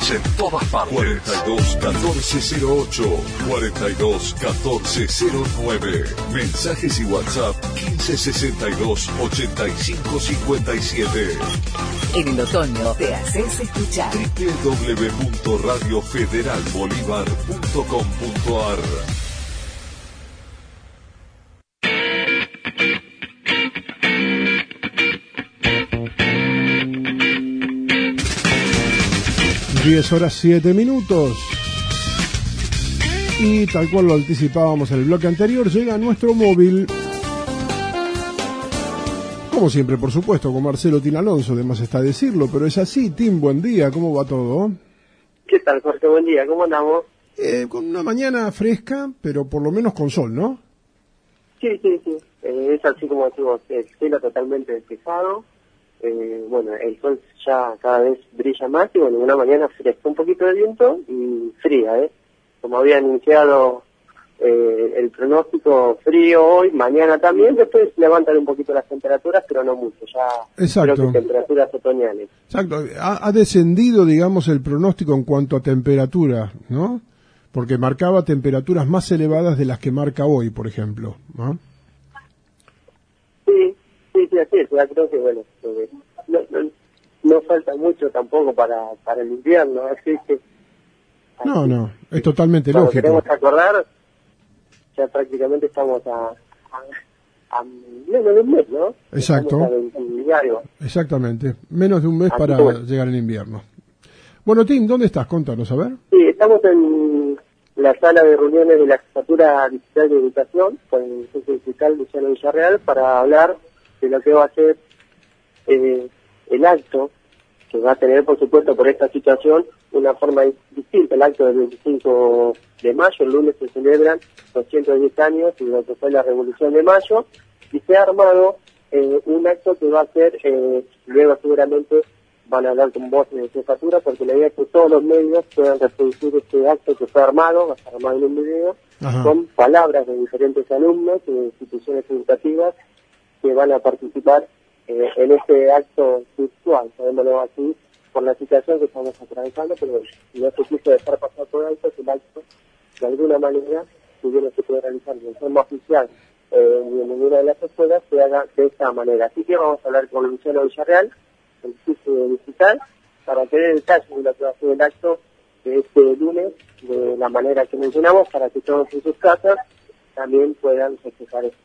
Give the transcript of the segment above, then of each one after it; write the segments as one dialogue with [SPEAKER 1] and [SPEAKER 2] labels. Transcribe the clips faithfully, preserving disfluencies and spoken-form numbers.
[SPEAKER 1] Estamos en todas partes.
[SPEAKER 2] cuarenta y dos catorce cero ocho, cuarenta y dos catorce cero nueve. Mensajes y WhatsApp quince sesenta y dos ochenta y cinco cincuenta y siete.
[SPEAKER 3] En el otoño te haces escuchar.
[SPEAKER 2] doble u doble u doble u punto radio federal bolívar punto com punto a r.
[SPEAKER 4] diez horas siete minutos. Y tal cual lo anticipábamos en el bloque anterior, llega a nuestro móvil, como siempre, por supuesto, con Marcelo Tin Alonso, además está decirlo, pero es así. Tim, buen día, ¿cómo va todo?
[SPEAKER 5] ¿Qué tal, Jorge? Buen día, ¿cómo andamos?
[SPEAKER 4] Eh, con una mañana fresca, pero por lo menos con sol, ¿no?
[SPEAKER 5] Sí, sí, sí. Eh, es así como decimos, el cielo totalmente despejado. Eh, bueno, el sol ya cada vez brilla más y bueno, una mañana fresca, un poquito de viento y fría, ¿eh? Como había anunciado eh, el pronóstico, frío hoy, mañana también, después levantan un poquito las temperaturas, pero no mucho, ya
[SPEAKER 4] Exacto.
[SPEAKER 5] creo que temperaturas otoñales.
[SPEAKER 4] Exacto, ha, ha descendido, digamos, el pronóstico en cuanto a temperatura, ¿no? Porque marcaba temperaturas más elevadas de las que marca hoy, por ejemplo, ¿no?
[SPEAKER 5] Sí, sí, sí, así es, ya creo que bueno, eh, no, no, no falta mucho tampoco para, para el invierno, así que... Así,
[SPEAKER 4] no, no, es totalmente
[SPEAKER 5] cuando
[SPEAKER 4] lógico.
[SPEAKER 5] queremos acordar, ya prácticamente estamos a, a, a menos de un mes, ¿no?
[SPEAKER 4] Exacto.
[SPEAKER 5] Estamos a veinte y algo.
[SPEAKER 4] Exactamente, menos de un mes
[SPEAKER 5] Así
[SPEAKER 4] para
[SPEAKER 5] que bueno.
[SPEAKER 4] llegar el invierno. Bueno, Tim, ¿dónde estás? Contanos, a ver.
[SPEAKER 5] Sí, estamos en la sala de reuniones de la Jefatura Digital de Educación con el jefe digital Luciano Villarreal para hablar de lo que va a ser eh, el acto que va a tener, por supuesto, por esta situación, una forma distinta. El acto del veinticinco de mayo, el lunes se celebran doscientos diez años de lo que fue la Revolución de Mayo, y se ha armado eh, un acto que va a ser, eh, luego seguramente van a hablar con vos de jefatura, porque la idea es que todos los medios puedan reproducir este acto que fue armado, va a estar armado en un video,
[SPEAKER 4] Ajá.
[SPEAKER 5] con palabras de diferentes alumnos y de instituciones educativas que van a participar eh, en este acto virtual, sabémoslo así, por la situación que estamos atravesando, pero no se quiso dejar pasar por alto que el acto, de alguna manera, si bien no se puede realizar de forma oficial eh, en ninguna de las escuelas, se haga de esta manera. Así que vamos a hablar con Luciano Villarreal, el jefe digital, para que dé detalles de lo que va a ser el acto de este lunes, de la manera que mencionamos, para que todos en sus casas también puedan festejar esto.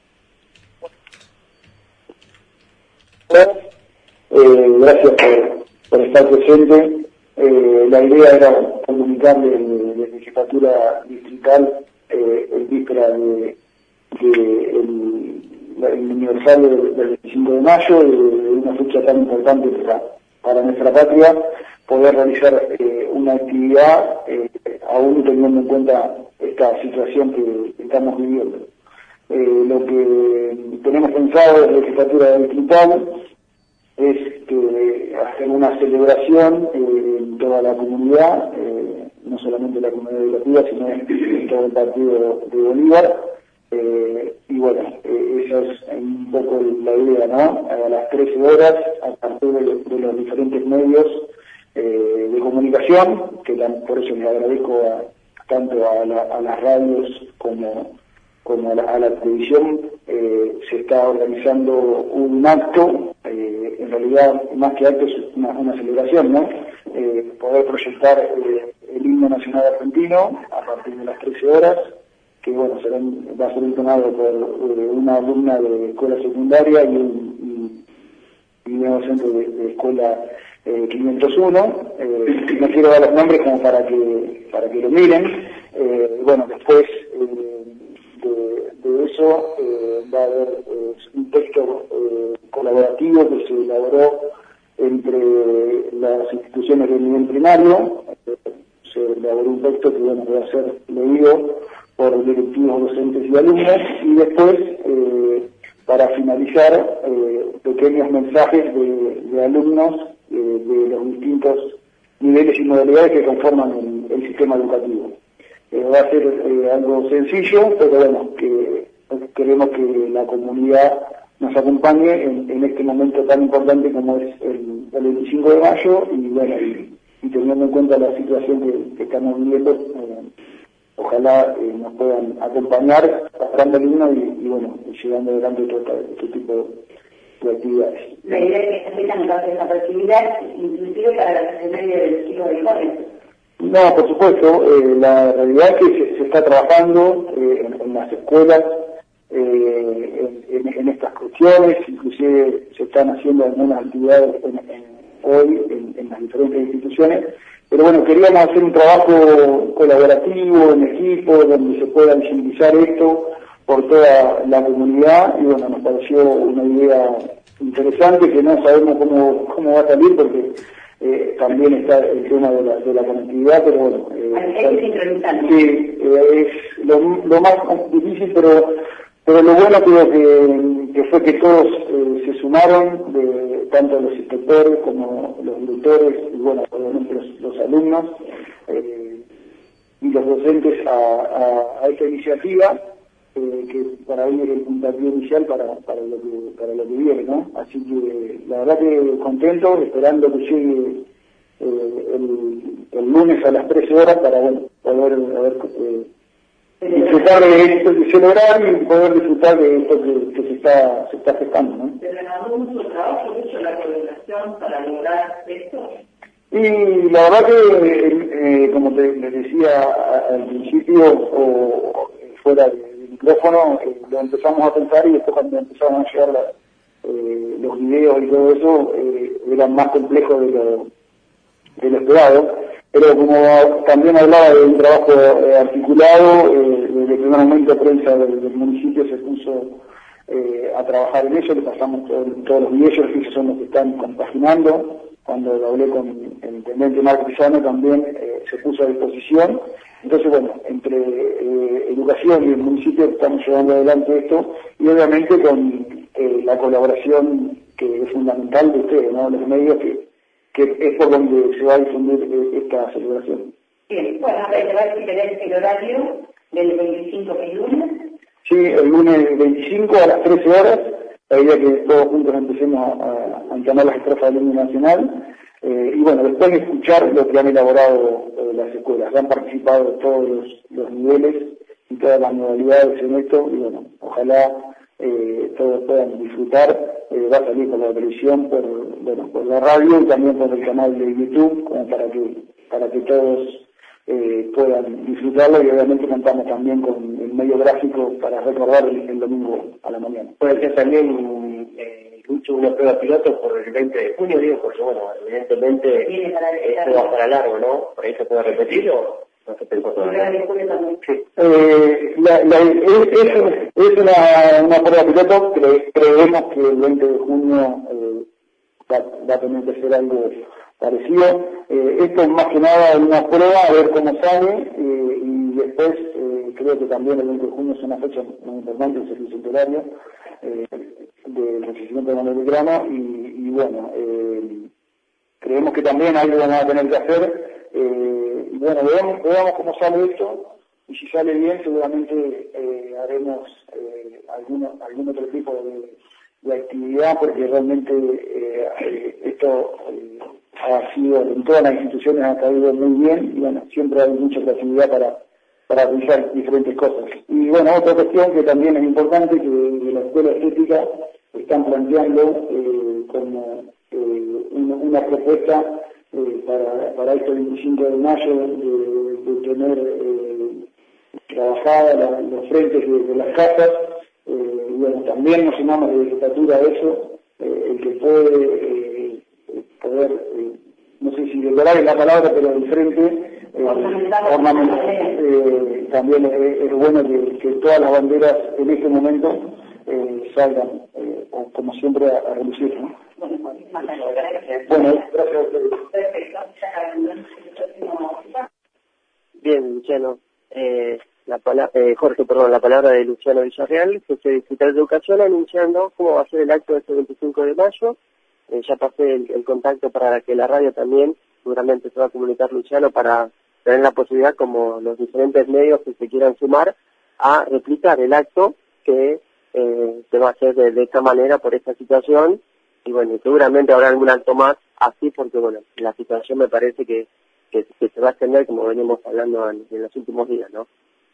[SPEAKER 6] Eh, gracias por, por estar presente. Eh, la idea era comunicarle desde la jefatura distrital eh, el víspera de, de el, el aniversario del, del veinticinco de mayo, de, de una fecha tan importante para, para nuestra patria, poder realizar eh, una actividad eh, aún teniendo en cuenta esta situación que, que estamos viviendo. Eh, lo que tenemos pensado desde la jefatura distrital es que hacer una celebración eh, en toda la comunidad, eh, no solamente la comunidad educativa, sino en todo el partido de Bolívar, eh, y bueno, eh, esa es un poco la idea, ¿no? A las trece horas, a partir de, de los diferentes medios eh, de comunicación, que por eso les agradezco a, tanto a, la, a las radios como como a la, a la televisión, eh, se está organizando un acto, eh, en realidad más que acto es una, una celebración, ¿no? Eh, poder proyectar eh, el himno nacional argentino a partir de las trece horas, que bueno, será, va a ser entonado por eh, una alumna de escuela secundaria y un, y, y un docente de, de escuela eh, quinientos uno. Eh, no quiero dar los nombres como para que, para que lo miren. Eh, bueno, después... Eh, De, de eso eh, va a haber eh, un texto eh, colaborativo que se elaboró entre las instituciones del nivel primario. Eh, se elaboró un texto que, bueno, va a ser leído por directivos, docentes y alumnos, y después, eh, para finalizar, eh, pequeños mensajes de, de alumnos eh, de los distintos niveles y modalidades que conforman el, el sistema educativo. Eh, va a ser eh, algo sencillo, pero bueno, que queremos que la comunidad nos acompañe en, en este momento tan importante como es el, el veinticinco de mayo, y bueno, y, y teniendo en cuenta la situación que, que estamos viviendo, eh, ojalá eh, nos puedan acompañar pasando el himno y, y bueno, y llevando adelante todo este, este tipo de actividades.
[SPEAKER 1] La idea es que esta fecha no cause desapercibida, inclusive para la secretaria del chico de jóvenes.
[SPEAKER 6] No, por supuesto, eh, la realidad es que se, se está trabajando eh, en, en las escuelas, eh, en, en, en estas cuestiones, inclusive se están haciendo algunas actividades en, en, hoy en, en las diferentes instituciones, pero bueno, queríamos hacer un trabajo colaborativo, en equipo, donde se pueda visibilizar esto por toda la comunidad, y bueno, nos pareció una idea interesante que no sabemos cómo, cómo va a salir, porque eh, también está el tema de la, de la conectividad, pero bueno. Eh,
[SPEAKER 1] hay que sincronizar.
[SPEAKER 6] Sí, eh, es lo, lo más difícil, pero pero lo bueno creo que, que fue que todos eh, se sumaron, de, tanto los inspectores como los directores, y bueno, obviamente los, los alumnos eh, y los docentes a, a, a esta iniciativa, eh, que para mí es el puntapié inicial para, para, lo que, para lo que viene, ¿no? Así que la verdad que contento, esperando que llegue eh, el, el lunes a las trece horas para bueno, poder ver, eh, disfrutar de esto, de celebrar y poder disfrutar de esto que, que se está se está gestando, ¿no?
[SPEAKER 1] ¿Se renovó mucho trabajo, mucho la coordinación para lograr esto?
[SPEAKER 6] Y la verdad que, eh, como te, les decía al principio, o fuera del micrófono, eh, lo empezamos a pensar, y después cuando empezaron a llegar la, eh, los videos y todo eso, eh, eran más complejos de lo, de lo esperado. Pero como también hablaba de un trabajo eh, articulado, eh, desde el primer momento prensa del, del municipio se puso eh, a trabajar en eso, le pasamos todo, todos los videos, que son los que están compaginando. Cuando lo hablé con el intendente Marco Pisano también eh, se puso a disposición. Entonces, bueno, entre eh, educación y el municipio estamos llevando adelante esto, y obviamente con eh, la colaboración que es fundamental de ustedes, ¿no? Los medios, que, que es por donde se va a difundir eh, esta celebración.
[SPEAKER 1] Bien, bueno, a ver, te va a decir el horario del veinticinco, que es lunes.
[SPEAKER 6] Sí, el lunes veinticinco a las trece horas, la idea que todos juntos empecemos a, a entonar las estrofas del himno nacional, eh, y bueno, después de escuchar lo que han elaborado eh, las escuelas. Han participado todos los, los niveles y todas las modalidades en esto, y bueno, ojalá eh, todos puedan disfrutar. Eh, va a salir por la televisión, por, bueno, por la radio y también por el canal de YouTube, como para que, para que todos eh, puedan disfrutarlo, y obviamente contamos también con el medio gráfico para recordar el, el domingo a la mañana.
[SPEAKER 7] Puede ser también eh, mucho una prueba piloto por el veinte de junio, digo, porque bueno, evidentemente esto va para largo, ¿no? ¿Por ahí se puede repetir o no se pensó todavía?
[SPEAKER 6] Sí. Eh, la, la, es, es, es una, una prueba piloto, cre, creemos que el veinte de junio eh, va, va a tener que ser algo parecido. Eh, esto es más que nada una prueba, a ver cómo sale, eh, y después eh, creo que también el veinte de junio es una fecha muy importante, el servicio centenario eh, del fallecimiento de Manuel Belgrano, y, y bueno, eh, creemos que también algo vamos a tener que hacer, eh, y bueno, veamos, veamos cómo sale esto, y si sale bien seguramente eh, haremos eh, algún, algún otro tipo de, de actividad, porque realmente eh, esto eh, ha sido, en todas las instituciones ha caído muy bien, y bueno, siempre hay mucha creatividad para, para realizar diferentes cosas. Y bueno, otra cuestión que también es importante, que de la Escuela Estética están planteando eh, como eh, una, una propuesta eh, para, para este veinticinco de mayo, de, de tener eh, trabajadas la, los frentes de, de las casas, eh, y bueno, también nos sumamos de legislatura a eso, eh, el que puede eh, poder, eh, no sé si decorar es la palabra, pero el frente eh, ornamental, eh, también es, es bueno que, que todas las banderas en este momento eh, salgan, eh, o como siempre, a, a relucir, ¿no? Bueno, gracias a ustedes.
[SPEAKER 5] Bien, Luciano. Eh, la pala eh, Jorge, perdón, la palabra de Luciano Villarreal, jefe distrital de educación, anunciando cómo va a ser el acto de este veinticinco de mayo. Eh, ya pasé el, el contacto para que la radio también, seguramente se va a comunicar Luciano para tener la posibilidad, como los diferentes medios que se quieran sumar, a replicar el acto que eh, se va a hacer de, de esta manera por esta situación. Y bueno, seguramente habrá algún acto más así porque, bueno, la situación me parece que, que, que se va a extender como venimos hablando en, en los últimos días, ¿no?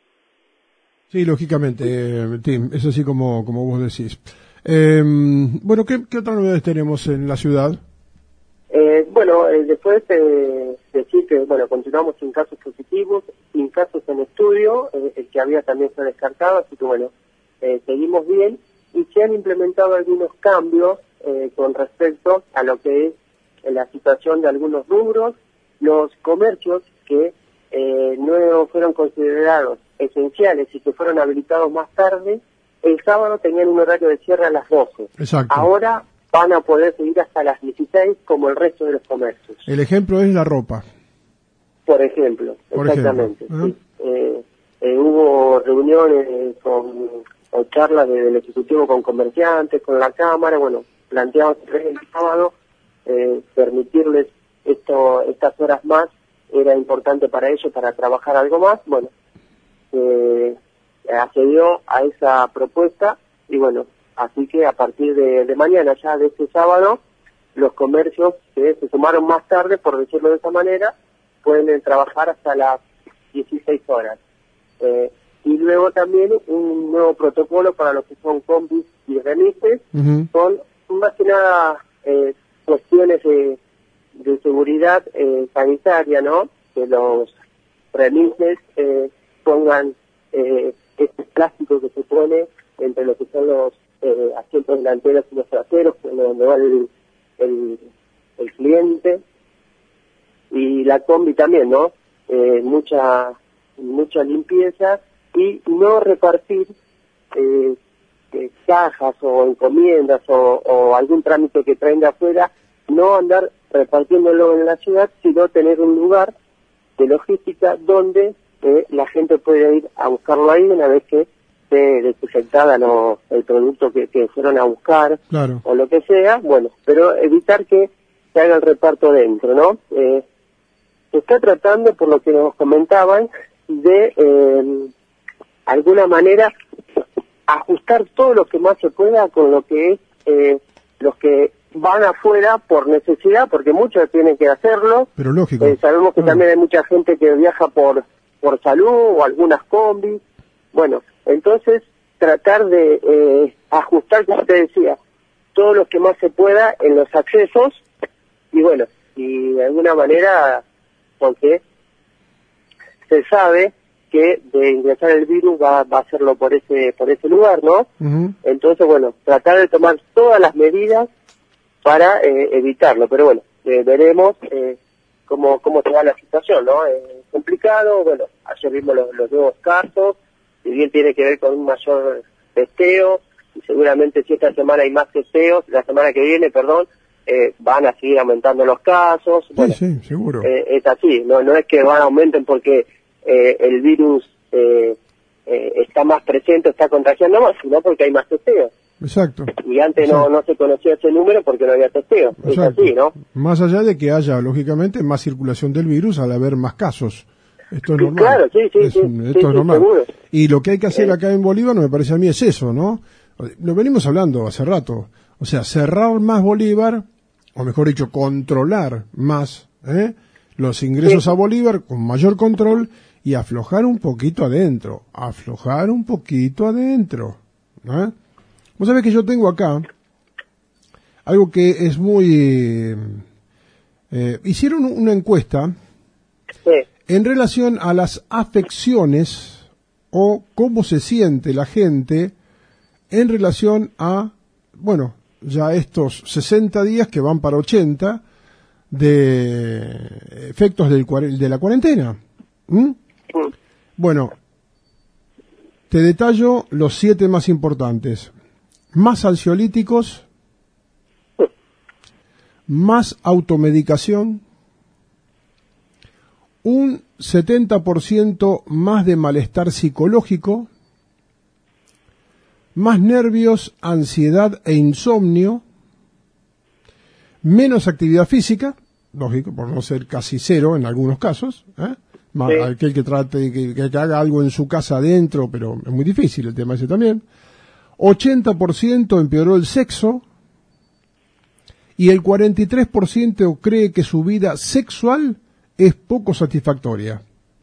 [SPEAKER 4] Sí, lógicamente, eh, Tim, es así como, como vos decís. Eh, bueno, ¿qué, ¿qué otras novedades tenemos en la ciudad?
[SPEAKER 5] Eh, bueno, eh, después eh, decir que, bueno, continuamos sin casos positivos, sin casos en estudio, eh, el que había también fue descartado, así que bueno, eh, seguimos bien y se han implementado algunos cambios eh, con respecto a lo que es eh, la situación de algunos rubros, los comercios que eh, no fueron considerados esenciales y que fueron habilitados más tarde, el sábado tenían un horario de cierre a las doce.
[SPEAKER 4] Exacto.
[SPEAKER 5] Ahora van a poder seguir hasta las dieciséis como el resto de los comercios.
[SPEAKER 4] El ejemplo es la ropa.
[SPEAKER 5] Por ejemplo,
[SPEAKER 4] Por
[SPEAKER 5] exactamente.
[SPEAKER 4] ejemplo, ¿eh?
[SPEAKER 5] Sí. Eh, eh, hubo reuniones con, o charlas del Ejecutivo con comerciantes, con la Cámara, bueno, planteaban el sábado eh, permitirles esto, estas horas más, era importante para ellos, para trabajar algo más, bueno, eh, accedió a esa propuesta y bueno, así que a partir de, de mañana, ya de este sábado, los comercios que se sumaron más tarde, por decirlo de esa manera, pueden eh, trabajar hasta las dieciséis horas. Eh, y luego también un nuevo protocolo para lo que son combis y remises,
[SPEAKER 4] Uh-huh.
[SPEAKER 5] son más que nada eh, cuestiones de, de seguridad eh, sanitaria, ¿no? Que los remises eh, pongan eh, este plástico que se pone entre lo que son los eh, asientos delanteros y los traseros, donde va el, el, el cliente, y la combi también, ¿no? Eh, mucha mucha limpieza y no repartir eh, eh, cajas o encomiendas o, o algún trámite que traen de afuera, no andar repartiéndolo en la ciudad, sino tener un lugar de logística donde eh, la gente puede ir a buscarlo ahí una vez que esté desinfectada, ¿no? El producto que, que fueron a buscar,
[SPEAKER 4] Claro.
[SPEAKER 5] o lo que sea, bueno, pero evitar que se haga el reparto dentro, ¿no? Eh, se está tratando, por lo que nos comentaban, de eh, alguna manera ajustar todo lo que más se pueda con lo que es eh, los que van afuera por necesidad, porque muchos tienen que hacerlo.
[SPEAKER 4] Pero lógico.
[SPEAKER 5] Eh, sabemos que
[SPEAKER 4] Ah.
[SPEAKER 5] también hay mucha gente que viaja por por salud o algunas combis. Bueno, entonces tratar de eh, ajustar, como te decía, todo lo que más se pueda en los accesos y bueno, y de alguna manera, porque se sabe que de ingresar el virus va, va a hacerlo por ese por ese lugar, ¿no?
[SPEAKER 4] Uh-huh.
[SPEAKER 5] Entonces, bueno, tratar de tomar todas las medidas para eh, evitarlo, pero bueno, eh, veremos eh, cómo cómo se va la situación, ¿no? Es eh, complicado, bueno, ayer vimos los, los nuevos casos, si bien tiene que ver con un mayor testeo, y seguramente si esta semana hay más testeos, la semana que viene, perdón, eh, van a seguir aumentando los casos, bueno,
[SPEAKER 4] Sí, sí, seguro.
[SPEAKER 5] eh, es así, no no es que van a aumenten porque eh, el virus eh, eh, está más presente, está contagiando más, sino porque hay más testeos.
[SPEAKER 4] Exacto.
[SPEAKER 5] Y antes
[SPEAKER 4] Exacto.
[SPEAKER 5] no no se conocía ese número porque no había testeo.
[SPEAKER 4] Exacto.
[SPEAKER 5] Es así, ¿no?
[SPEAKER 4] Más allá de que haya, lógicamente, más circulación del virus al haber más casos. Esto es
[SPEAKER 5] Sí,
[SPEAKER 4] normal.
[SPEAKER 5] claro, sí, sí,
[SPEAKER 4] Es
[SPEAKER 5] sí,
[SPEAKER 4] un-
[SPEAKER 5] sí,
[SPEAKER 4] esto
[SPEAKER 5] sí,
[SPEAKER 4] es normal.
[SPEAKER 5] seguro.
[SPEAKER 4] Y lo que hay que hacer
[SPEAKER 5] Eh.
[SPEAKER 4] acá en Bolívar, no me parece a mí, es eso, ¿no? Lo venimos hablando hace rato. O sea, cerrar más Bolívar, o mejor dicho, controlar más ¿eh? los ingresos
[SPEAKER 5] Sí.
[SPEAKER 4] a Bolívar con mayor control y aflojar un poquito adentro. Aflojar un poquito adentro. ¿eh? Vos sabés que yo tengo acá algo que es muy... Eh, hicieron una encuesta
[SPEAKER 5] Sí,
[SPEAKER 4] en relación a las afecciones o cómo se siente la gente en relación a, bueno, ya estos sesenta días que van para ochenta de efectos del, cuare- de la cuarentena. ¿Mm? Bueno, te detallo los siete más importantes. Más ansiolíticos, más automedicación, un setenta por ciento más de malestar psicológico, más nervios, ansiedad e insomnio, menos actividad física, lógico, por no ser casi cero en algunos casos, ¿eh? Más,
[SPEAKER 5] Sí.
[SPEAKER 4] aquel que trate, que, que haga algo en su casa adentro, pero es muy difícil el tema ese también. ochenta por ciento empeoró el sexo y el cuarenta y tres por ciento cree que su vida sexual es poco satisfactoria.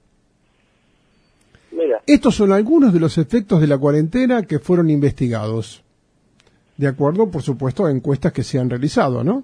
[SPEAKER 5] Mira.
[SPEAKER 4] Estos son algunos de los efectos de la cuarentena que fueron investigados, de acuerdo, por supuesto, a encuestas que se han realizado, ¿no?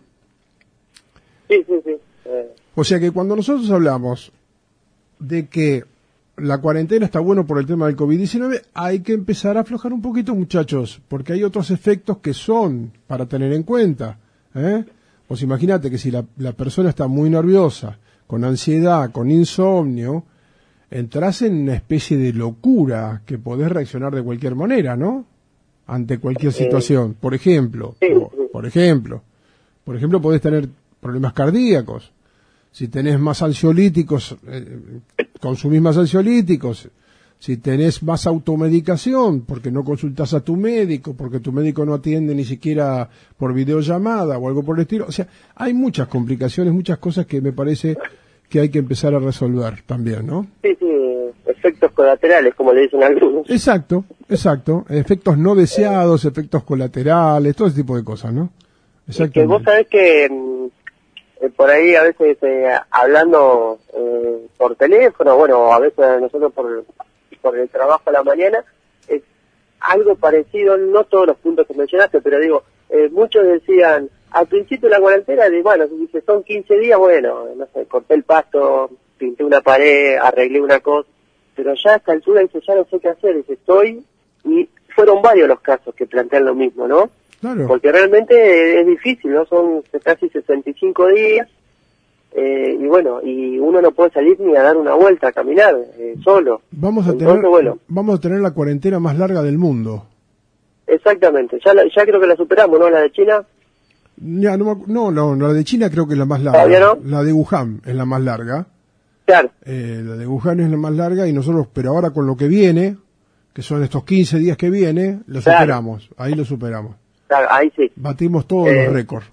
[SPEAKER 5] Sí, sí, sí. Eh.
[SPEAKER 4] O sea que cuando nosotros hablamos de que la cuarentena está bueno por el tema del COVID diecinueve, hay que empezar a aflojar un poquito, muchachos, porque hay otros efectos que son para tener en cuenta, ¿eh? Pues imagínate que si la, la persona está muy nerviosa, con ansiedad, con insomnio, entras en una especie de locura que podés reaccionar de cualquier manera, ¿no? Ante cualquier situación. Por ejemplo, por, por ejemplo, por ejemplo, podés tener problemas cardíacos. Si tenés más ansiolíticos, eh, consumís más ansiolíticos. Si tenés más automedicación, porque no consultás a tu médico, porque tu médico no atiende ni siquiera por videollamada o algo por el estilo. O sea, hay muchas complicaciones, muchas cosas que me parece que hay que empezar a resolver también, ¿no?
[SPEAKER 5] Sí, sí, efectos colaterales, como le dicen algunos.
[SPEAKER 4] Exacto, exacto. Efectos no deseados, efectos colaterales, todo ese tipo de cosas, ¿no?
[SPEAKER 5] Exactamente. Que vos sabés que eh, por ahí a veces eh, hablando eh, por teléfono, bueno, a veces nosotros por, por el trabajo a la mañana, es algo parecido, no todos los puntos que mencionaste, pero digo, eh, muchos decían, al principio de la cuarentena, de, bueno, si son quince días, bueno, no sé, corté el pasto, pinté una pared, arreglé una cosa, pero ya a esta altura dice, ya no sé qué hacer, dice, estoy, y fueron varios los casos que plantean lo mismo, ¿no?
[SPEAKER 4] Claro.
[SPEAKER 5] Porque realmente es difícil, ¿no? Son casi sesenta y cinco días, eh, y bueno, y uno no puede salir ni a dar una vuelta, a caminar, eh, solo.
[SPEAKER 4] Vamos a
[SPEAKER 5] Entonces,
[SPEAKER 4] tener,
[SPEAKER 5] bueno,
[SPEAKER 4] vamos a tener la cuarentena más larga del mundo.
[SPEAKER 5] Exactamente, ya, la, ya creo que la superamos, ¿no? La de China.
[SPEAKER 4] Ya, no, no, no, la de China creo que es la más larga.
[SPEAKER 5] ¿Todavía no?
[SPEAKER 4] La de Wuhan es la más larga.
[SPEAKER 5] Claro.
[SPEAKER 4] Eh, la de Wuhan es la más larga y nosotros, pero ahora con lo que viene, que son estos quince días que viene, lo
[SPEAKER 5] claro.
[SPEAKER 4] superamos, ahí lo superamos.
[SPEAKER 5] Claro, ahí sí.
[SPEAKER 4] Batimos todos
[SPEAKER 5] eh,
[SPEAKER 4] los récords.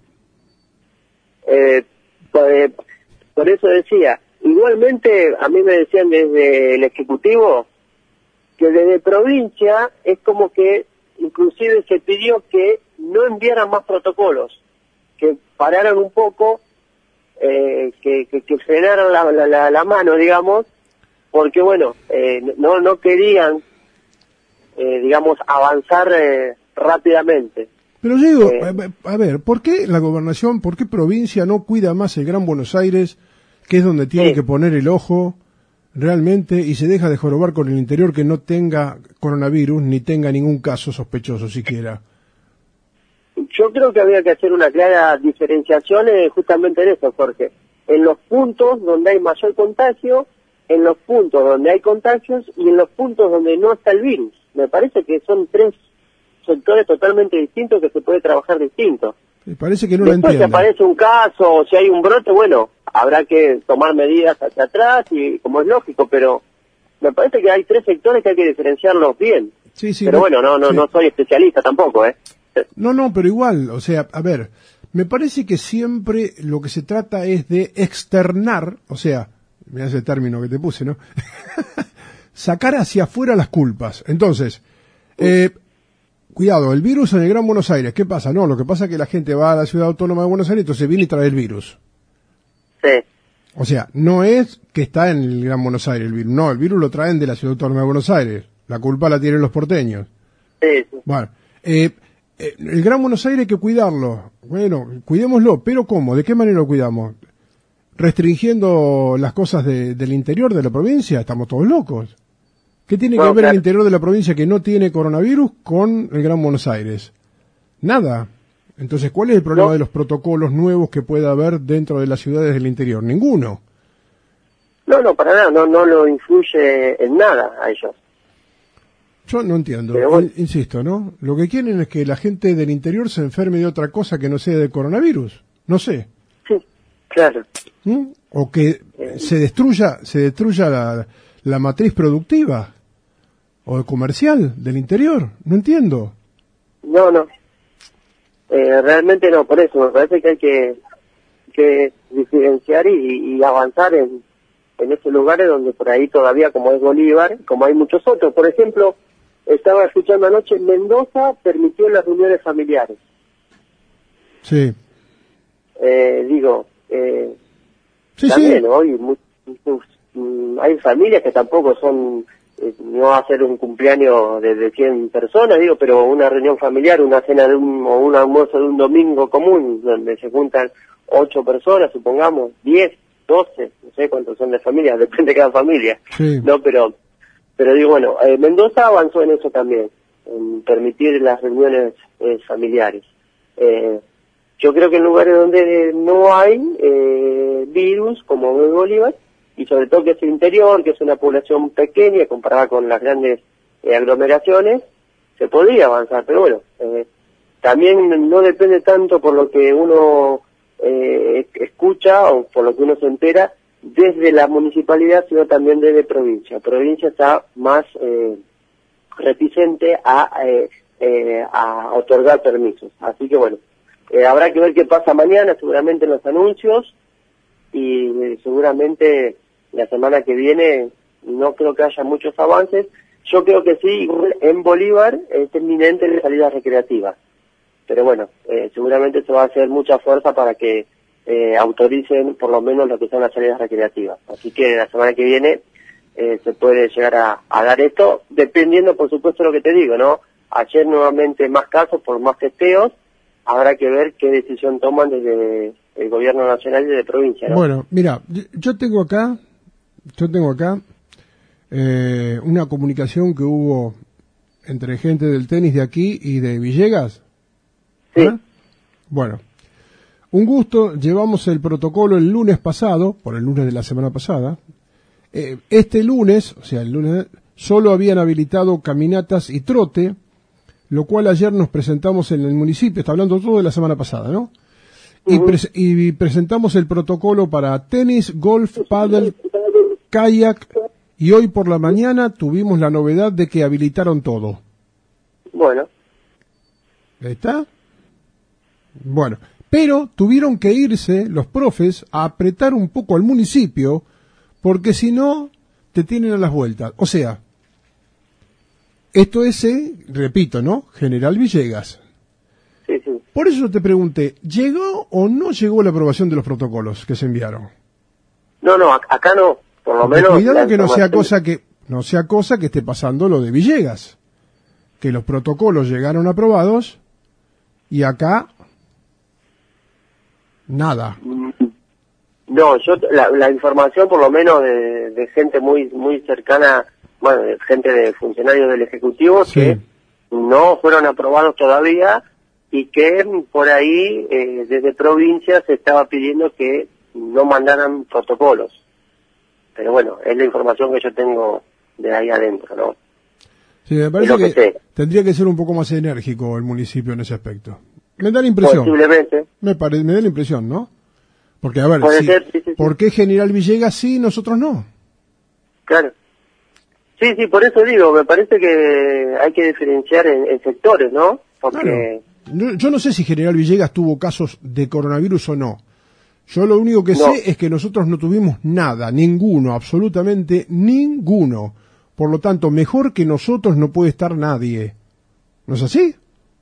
[SPEAKER 5] Eh, por, eh, por eso decía, igualmente a mí me decían desde el Ejecutivo que desde provincia es como que inclusive se pidió que no enviaran más protocolos, que pararan un poco, eh, que, que, que frenaran la, la, la, la mano, digamos, porque bueno, eh, no no querían, eh, digamos, avanzar eh, rápidamente.
[SPEAKER 4] Pero yo digo,
[SPEAKER 5] Eh,
[SPEAKER 4] a ver, ¿por qué la gobernación, por qué provincia no cuida más el Gran Buenos Aires, que es donde tiene
[SPEAKER 5] sí.
[SPEAKER 4] que poner el ojo realmente, y se deja de jorobar con el interior que no tenga coronavirus ni tenga ningún caso sospechoso siquiera?
[SPEAKER 5] Yo creo que había que hacer una clara diferenciación eh, justamente en eso, porque en los puntos donde hay mayor contagio, en los puntos donde hay contagios y en los puntos donde no está el virus. Me parece que son tres sectores totalmente distintos que se puede trabajar distinto.
[SPEAKER 4] Me parece que no
[SPEAKER 5] Después,
[SPEAKER 4] lo entiende.
[SPEAKER 5] si aparece un caso o si hay un brote, bueno, habrá que tomar medidas hacia atrás, y como es lógico, pero me parece que hay tres sectores que hay que diferenciarlos bien.
[SPEAKER 4] Sí, sí,
[SPEAKER 5] pero
[SPEAKER 4] no,
[SPEAKER 5] bueno, no no
[SPEAKER 4] sí.
[SPEAKER 5] no soy especialista tampoco, ¿eh?
[SPEAKER 4] No, no, pero igual, o sea, a ver, me parece que siempre lo que se trata es de externar, o sea, mira ese término que te puse, ¿no? Sacar hacia afuera las culpas. Entonces, eh, cuidado, el virus en el Gran Buenos Aires, ¿qué pasa? No, lo que pasa es que la gente va a la ciudad autónoma de Buenos Aires, entonces viene y trae el virus.
[SPEAKER 5] Sí.
[SPEAKER 4] O sea, no es que está en el Gran Buenos Aires el virus, no, el virus lo traen de la ciudad autónoma de Buenos Aires. La culpa la tienen los porteños.
[SPEAKER 5] Sí, sí.
[SPEAKER 4] Bueno, eh, eh, el Gran Buenos Aires hay que cuidarlo. Bueno, cuidémoslo, pero ¿cómo? ¿De qué manera lo cuidamos? ¿Restringiendo las cosas de, del interior de la provincia? Estamos todos locos. ¿Qué tiene
[SPEAKER 5] No,
[SPEAKER 4] que ver
[SPEAKER 5] claro.
[SPEAKER 4] el interior de la provincia que no tiene coronavirus con el Gran Buenos Aires? Nada. Entonces, ¿cuál es el problema
[SPEAKER 5] No.
[SPEAKER 4] de los protocolos nuevos que pueda haber dentro de las ciudades del interior? Ninguno.
[SPEAKER 5] No, no, para nada, no no lo influye en nada a ellos.
[SPEAKER 4] Yo no entiendo,
[SPEAKER 5] Pero bueno.
[SPEAKER 4] In- insisto, ¿no? Lo que quieren es que la gente del interior se enferme de otra cosa que no sea de coronavirus. No sé.
[SPEAKER 5] Sí, claro.
[SPEAKER 4] ¿Mm? O que se destruya, se destruya la, la matriz productiva o comercial del interior. No entiendo.
[SPEAKER 5] No, no. Eh, realmente no, por eso me parece que hay que, que diferenciar y, y avanzar en, en esos lugares donde por ahí todavía, como es Bolívar, como hay muchos otros. Por ejemplo, estaba escuchando anoche, Mendoza permitió las reuniones familiares.
[SPEAKER 4] Sí.
[SPEAKER 5] eh, digo, eh,
[SPEAKER 4] sí,
[SPEAKER 5] también
[SPEAKER 4] sí.
[SPEAKER 5] hoy muchos, hay familias que tampoco son, eh, no va a ser un cumpleaños de, de cien personas, digo, pero una reunión familiar, una cena de un, o un almuerzo de un domingo común, donde se juntan ocho personas, supongamos, diez, doce, no sé cuántos son de familia, depende de cada familia,
[SPEAKER 4] Sí.
[SPEAKER 5] no, pero, pero digo, bueno, eh, Mendoza avanzó en eso también, en permitir las reuniones eh, familiares. Eh, yo creo que en lugares donde no hay eh, virus, como en Bolívar, y sobre todo que es el interior, que es una población pequeña comparada con las grandes eh, aglomeraciones, se podría avanzar, pero bueno, eh, también no depende tanto por lo que uno eh, escucha o por lo que uno se entera desde la municipalidad, sino también desde provincia. Provincia está más eh, reticente a, eh, eh, a otorgar permisos, así que bueno, eh, habrá que ver qué pasa mañana, seguramente en los anuncios, y eh, seguramente la semana que viene no creo que haya muchos avances. Yo creo que sí, en Bolívar es inminente la salida recreativa, pero bueno, eh, seguramente se va a hacer mucha fuerza para que eh, autoricen por lo menos lo que son las salidas recreativas, así que la semana que viene eh, se puede llegar a, a dar esto, dependiendo por supuesto de lo que te digo, ¿no? Ayer nuevamente más casos por más testeos, habrá que ver qué decisión toman desde el gobierno nacional y de provincia, ¿no?
[SPEAKER 4] Bueno, mira, yo tengo acá, yo tengo acá eh, una comunicación que hubo entre gente del tenis de aquí y de Villegas.
[SPEAKER 5] Sí.
[SPEAKER 4] ¿Eh? Bueno, un gusto, llevamos el protocolo el lunes pasado, por el lunes de la semana pasada. Eh, este lunes, o sea, el lunes, solo habían habilitado caminatas y trote, lo cual ayer nos presentamos en el municipio, está hablando todo de la semana pasada, ¿no? Y, pre- y presentamos el protocolo para tenis, golf, pádel, kayak, y hoy por la mañana tuvimos la novedad de que habilitaron todo.
[SPEAKER 5] Bueno.
[SPEAKER 4] ¿Está? Bueno, pero tuvieron que irse los profes a apretar un poco al municipio, porque si no, te tienen a las vueltas. O sea, esto es, eh, repito, ¿no? General Villegas.
[SPEAKER 5] Sí, sí.
[SPEAKER 4] Por eso te pregunté, ¿llegó o no llegó la aprobación de los protocolos que se enviaron?
[SPEAKER 5] No, no, ac- acá no, por lo
[SPEAKER 4] Porque
[SPEAKER 5] menos...
[SPEAKER 4] cuidado
[SPEAKER 5] la
[SPEAKER 4] que no sea
[SPEAKER 5] información-
[SPEAKER 4] cosa que no sea cosa que esté pasando lo de Villegas, que los protocolos llegaron aprobados y acá nada.
[SPEAKER 5] No, yo la, la información por lo menos de, de gente muy muy cercana, bueno, de gente de funcionarios del Ejecutivo
[SPEAKER 4] Sí.
[SPEAKER 5] que no fueron aprobados todavía y que por ahí eh, desde provincia se estaba pidiendo que no mandaran protocolos. Pero bueno, es la información que yo tengo de ahí adentro, ¿no?
[SPEAKER 4] Sí, me parece
[SPEAKER 5] lo que
[SPEAKER 4] que,
[SPEAKER 5] sé.
[SPEAKER 4] tendría que ser un poco más enérgico el municipio en ese aspecto. Me da la impresión.
[SPEAKER 5] Posiblemente.
[SPEAKER 4] Me, pare- me da la impresión, ¿no? Porque, a ver,
[SPEAKER 5] Puede
[SPEAKER 4] si-
[SPEAKER 5] ser, sí, sí, sí.
[SPEAKER 4] ¿por qué General Villegas sí y nosotros no?
[SPEAKER 5] Claro. Sí, sí, por eso digo, me parece que hay que diferenciar en, en sectores, ¿no? Porque...
[SPEAKER 4] Claro. Yo, yo no sé si General Villegas tuvo casos de coronavirus o no. Yo lo único que
[SPEAKER 5] No.
[SPEAKER 4] sé es que nosotros no tuvimos nada, ninguno, absolutamente ninguno. Por lo tanto, mejor que nosotros no puede estar nadie. ¿No es así?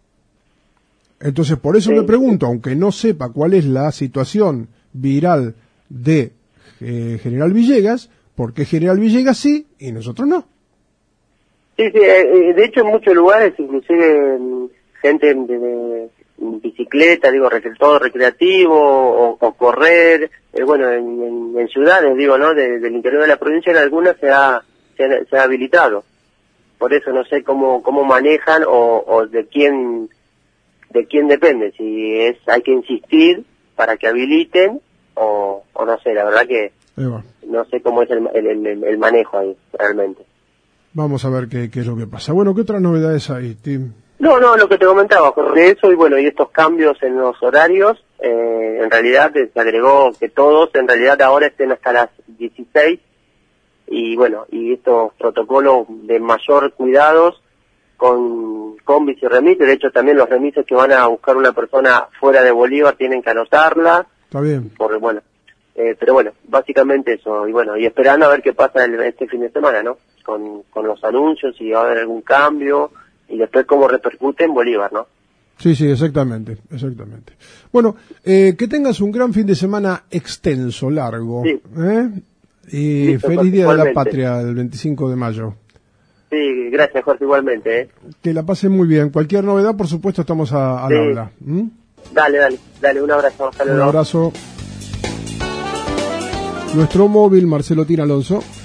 [SPEAKER 4] Entonces, por eso
[SPEAKER 5] Sí.
[SPEAKER 4] me pregunto, aunque no sepa cuál es la situación viral de eh, General Villegas, ¿por qué General Villegas sí y nosotros no?
[SPEAKER 5] Sí, sí, eh, de hecho en muchos lugares, inclusive mm, gente de, de bicicleta, digo, rec- todo recreativo, o, o correr, eh, bueno, en, en, en ciudades, digo, ¿no? De- del interior de la provincia, en algunas se ha, se ha, se ha habilitado. Por eso no sé cómo cómo manejan o, o de quién de quién depende, si es hay que insistir para que habiliten o, o no sé, la verdad que
[SPEAKER 4] Ahí va.
[SPEAKER 5] no sé cómo es el, el, el, el manejo ahí, realmente.
[SPEAKER 4] Vamos a ver qué, qué es lo que pasa. Bueno, ¿qué otras novedades hay, Tim?
[SPEAKER 5] No, no, lo que te comentaba, sobre eso y bueno, y estos cambios en los horarios, eh, en realidad se agregó que todos en realidad ahora estén hasta las dieciséis y bueno, y estos protocolos de mayor cuidados con combis y remises, de hecho también los remises que van a buscar una persona fuera de Bolívar tienen que anotarla,
[SPEAKER 4] Está bien.
[SPEAKER 5] por bueno, eh, pero bueno, básicamente eso, y bueno, y esperando a ver qué pasa el, este fin de semana, ¿no? Con, con los anuncios, si va a haber algún cambio, y después cómo repercute en Bolívar, ¿no?
[SPEAKER 4] Sí, sí, exactamente, exactamente. Bueno, eh, que tengas un gran fin de semana extenso, largo.
[SPEAKER 5] Sí.
[SPEAKER 4] ¿eh? Y
[SPEAKER 5] Listo,
[SPEAKER 4] feliz Día de la
[SPEAKER 5] igualmente.
[SPEAKER 4] Patria, el veinticinco de mayo.
[SPEAKER 5] Sí, gracias, Jorge, igualmente. ¿eh?
[SPEAKER 4] Que la pasen muy bien. Cualquier novedad, por supuesto, estamos a- al
[SPEAKER 5] Sí.
[SPEAKER 4] habla. ¿Mm?
[SPEAKER 5] Dale, dale, dale, un abrazo. Hasta
[SPEAKER 4] Un
[SPEAKER 5] luego.
[SPEAKER 4] abrazo. Nuestro móvil, Marcelo Tina Alonso.